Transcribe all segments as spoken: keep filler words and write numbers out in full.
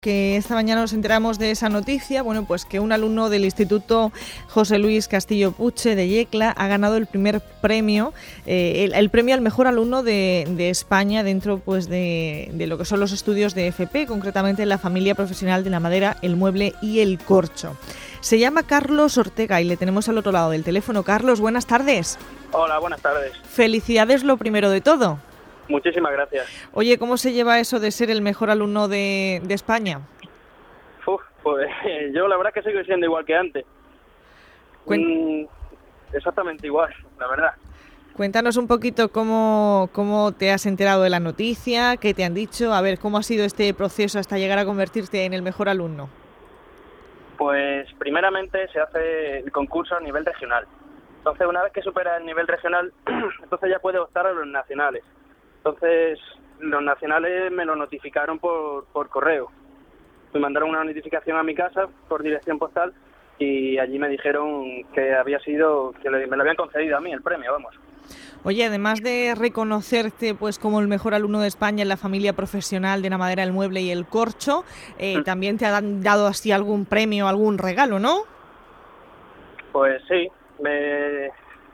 Que esta mañana nos enteramos de esa noticia, bueno, pues que un alumno del Instituto José Luis Castillo Puche de Yecla ha ganado el primer premio, eh, el, el premio al mejor alumno de, de España dentro pues de, de lo que son los estudios de F P, concretamente en la familia profesional de la madera, el mueble y el corcho. Se llama Carlos Ortega y le tenemos al otro lado del teléfono. Carlos, buenas tardes. Hola, buenas tardes. Felicidades lo primero de todo. Muchísimas gracias. Oye, ¿cómo se lleva eso de ser el mejor alumno de, de España? Uf, pues yo la verdad es que sigo siendo igual que antes. Mm, exactamente igual, la verdad. Cuéntanos un poquito cómo, cómo te has enterado de la noticia, qué te han dicho, a ver, cómo ha sido este proceso hasta llegar a convertirte en el mejor alumno. Pues primeramente se hace el concurso a nivel regional. Entonces, una vez que supera el nivel regional, entonces ya puede optar a los nacionales. Entonces, los nacionales me lo notificaron por, por correo. Me mandaron una notificación a mi casa por dirección postal y allí me dijeron que había sido, que me lo habían concedido a mí el premio, vamos. Oye, además de reconocerte pues como el mejor alumno de España en la familia profesional de la madera, el mueble y el corcho, eh, ¿Mm? también te han dado así algún premio, algún regalo, ¿no? Pues sí, me...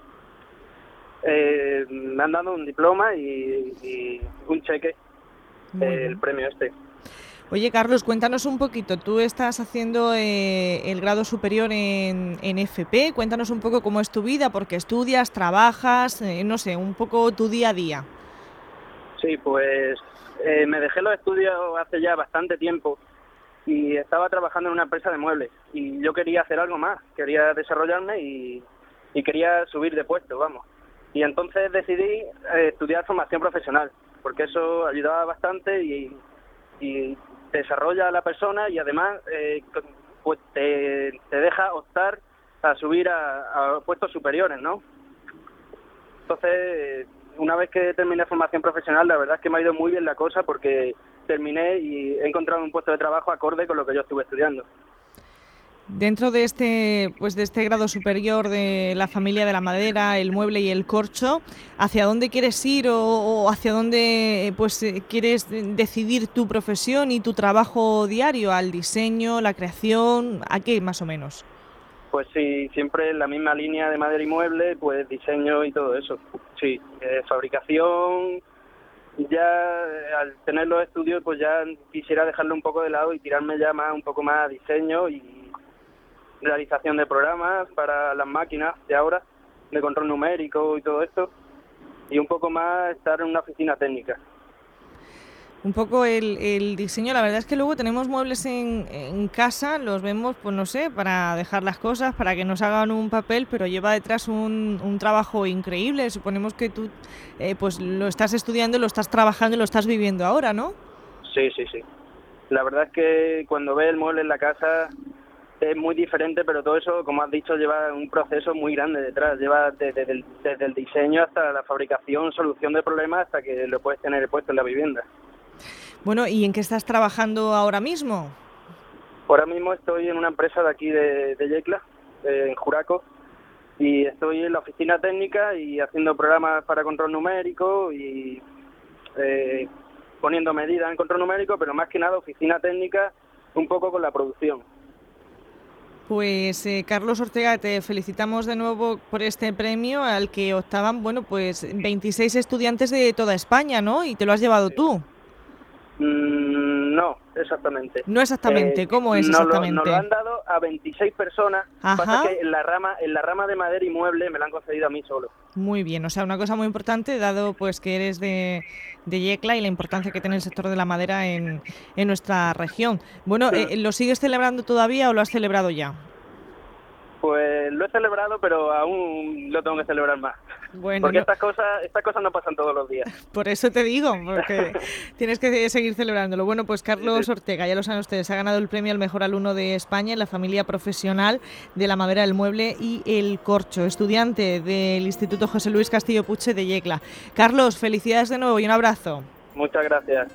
Eh, me han dado un diploma y, y un cheque, eh, el premio este. Oye, Carlos, cuéntanos un poquito. Tú estás haciendo eh, el grado superior en, en F P. Cuéntanos un poco cómo es tu vida, porque estudias, trabajas, eh, no sé, un poco tu día a día. Sí, pues eh, me dejé los estudios hace ya bastante tiempo y estaba trabajando en una empresa de muebles y yo quería hacer algo más, quería desarrollarme y, y quería subir de puesto, vamos. Y entonces decidí eh, estudiar formación profesional, porque eso ayudaba bastante y, y desarrolla a la persona y además eh, pues te, te deja optar a subir a, a puestos superiores, ¿no? Entonces, una vez que terminé formación profesional, la verdad es que me ha ido muy bien la cosa porque terminé y he encontrado un puesto de trabajo acorde con lo que yo estuve estudiando. Dentro de este, pues de este grado superior de la familia de la madera, el mueble y el corcho, ¿hacia dónde quieres ir o, o hacia dónde pues quieres decidir tu profesión y tu trabajo diario? ¿Al diseño, la creación? ¿A qué más o menos? Pues sí, siempre en la misma línea de madera y mueble, pues diseño y todo eso. Sí, eh, fabricación. Ya al tener los estudios, pues ya quisiera dejarlo un poco de lado y tirarme ya más un poco más a diseño y realización de programas para las máquinas de ahora, de control numérico y todo esto, y un poco más estar en una oficina técnica. Un poco el, el diseño, la verdad es que luego tenemos muebles en, en casa, los vemos, pues no sé, para dejar las cosas, para que nos hagan un papel, pero lleva detrás un, un trabajo increíble. Suponemos que tú eh, pues lo estás estudiando, lo estás trabajando y lo estás viviendo ahora, ¿no? Sí, sí, sí. La verdad es que cuando ves el mueble en la casa es muy diferente, pero todo eso, como has dicho, lleva un proceso muy grande detrás. Lleva desde, desde, el, desde el diseño hasta la fabricación, solución de problemas, hasta que lo puedes tener puesto en la vivienda. Bueno, ¿y en qué estás trabajando ahora mismo? Ahora mismo estoy en una empresa de aquí de, de Yecla, en Juraco, y estoy en la oficina técnica y haciendo programas para control numérico y eh, poniendo medidas en control numérico, pero más que nada oficina técnica un poco con la producción. Pues eh, Carlos Ortega, te felicitamos de nuevo por este premio al que optaban, bueno, pues veintiséis estudiantes de toda España, ¿no? Y te lo has llevado tú. Mm, no, exactamente. No exactamente, eh, ¿cómo es exactamente? Nos lo, nos lo han dado a veintiséis personas. Ajá. Pasa que en la rama en la rama de madera y mueble me la han concedido a mí solo. Muy bien, o sea, una cosa muy importante, dado pues que eres de, de Yecla y la importancia que tiene el sector de la madera en, en nuestra región. Bueno, sí. eh, ¿lo sigues celebrando todavía o lo has celebrado ya? Pues lo he celebrado, pero aún lo tengo que celebrar más. Bueno, porque no. estas cosas estas cosas no pasan todos los días. Por eso te digo, porque tienes que seguir celebrándolo. Bueno, pues Carlos sí. Ortega, ya lo saben ustedes, ha ganado el premio al mejor alumno de España en la familia profesional de la madera, el mueble y el corcho, estudiante del Instituto José Luis Castillo Puche de Yecla. Carlos, felicidades de nuevo y un abrazo. Muchas gracias.